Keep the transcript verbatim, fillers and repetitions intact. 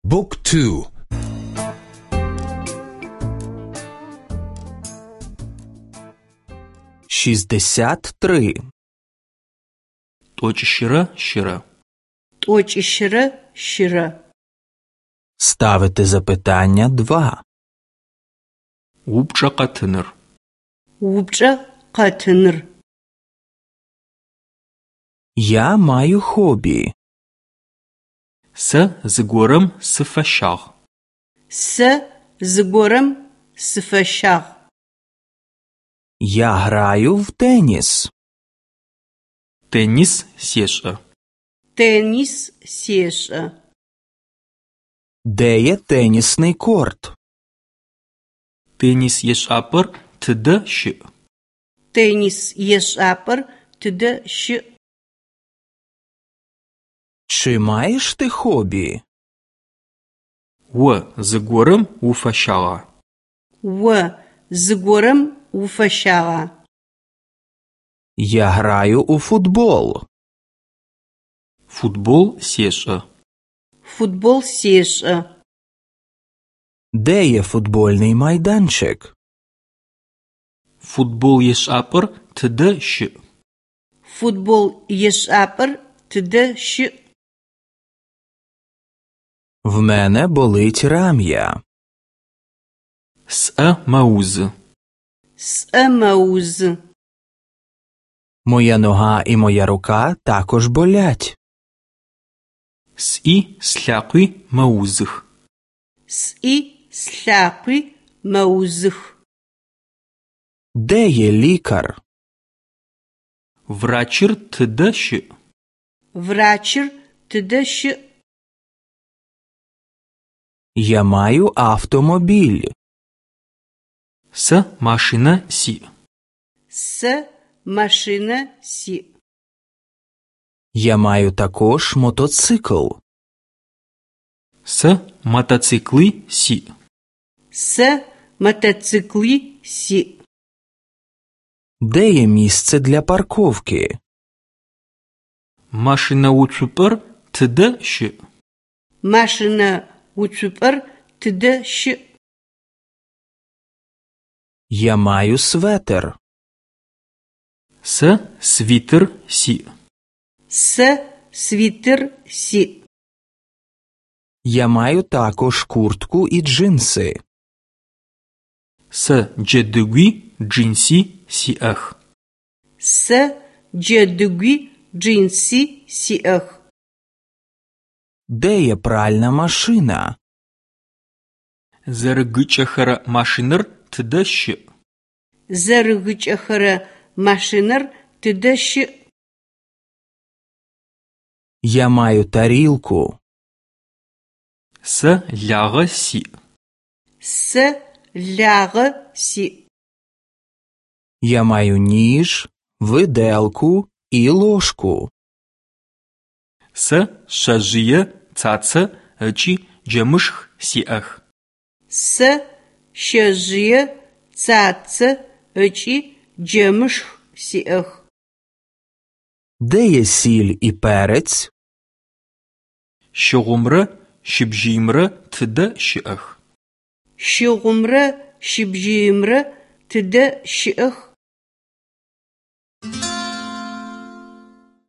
Book two. шістдесят три. Точщыра щыра. Точщыра щыра. Ставити запитання два. Упчӏэ къэтыныр. Упчӏэ къэтыныр. Я маю хобі. Сэ зыгорэм сыфэщагъ. Сэ зыгорэм сыфэщагъ. Я граю в теніс. Теннис сешӏэ. Теннис сешӏэ. Де є тенісний корт? Теннис ешӏапӏэр тыдэ щыӏ? Теннис ешӏапӏэр тыдэ щыӏ? Чи маєш ти хобі? О зыгорэм уфэщагъа? О зыгорэм уфэщагъа? Я граю у футбол. Футбол сешӏэ. Футбол сешӏэ. Де є футбольний майданчик? Футбол ешӏапӏэр тыдэ щыӏ? Футбол ешӏапӏэр тыдэ щыӏ? В мене болить рам'я. Сӏэ мэузы. Сӏэ мэузы. Моя нога і моя рука також болять. Сӏи слъакъуи мэузых. Сӏи слъакъуи мэузых. Де є лікар? Врачыр тыдэ щыӏ? Врачыр тыдэ щыӏ? Я маю автомобіль. Сэ машинэ сиӏ. Сэ машинэ сиӏ. Я маю також мотоцикл. Сэ мотоциклы сиӏ. Сэ мотоциклы сиӏ. Де є місце для парковки? Машинэуцупӏэр тыдэ щыӏ? Машинэуцупӏэр тыдэ щыӏ? Я маю светер. Сэ свитер сиӏ. Сэ свитер сиӏ. Я маю також куртку і джинси. Сэ джэдыгуи джинси сиӏэх. Сэ джэдыгуи джинси сиӏэх. Де є пральна машина? Зэрыгыкӏэхэрэ машинэр тыдэ щыӏ? Зэрыгыкӏэхэрэ машинэр тыдэ щыӏ? Я маю тарілку. Сэ лагъэ сиӏ. Сэ лагъэ сиӏ. Я маю ніж, виделку і ложку. Сэ шъэжъые, цацэ ыкӏи джэмышх сиӏэх. Сэ шъэжъые, цацэ ыкӏи джэмышх сиӏэх. Де є сіль і перець? Щыгъумрэ щыбжьыимрэ тыдэ щыӏэх? Щыгъумрэ щыбжьыимрэ тыдэ щыӏэх?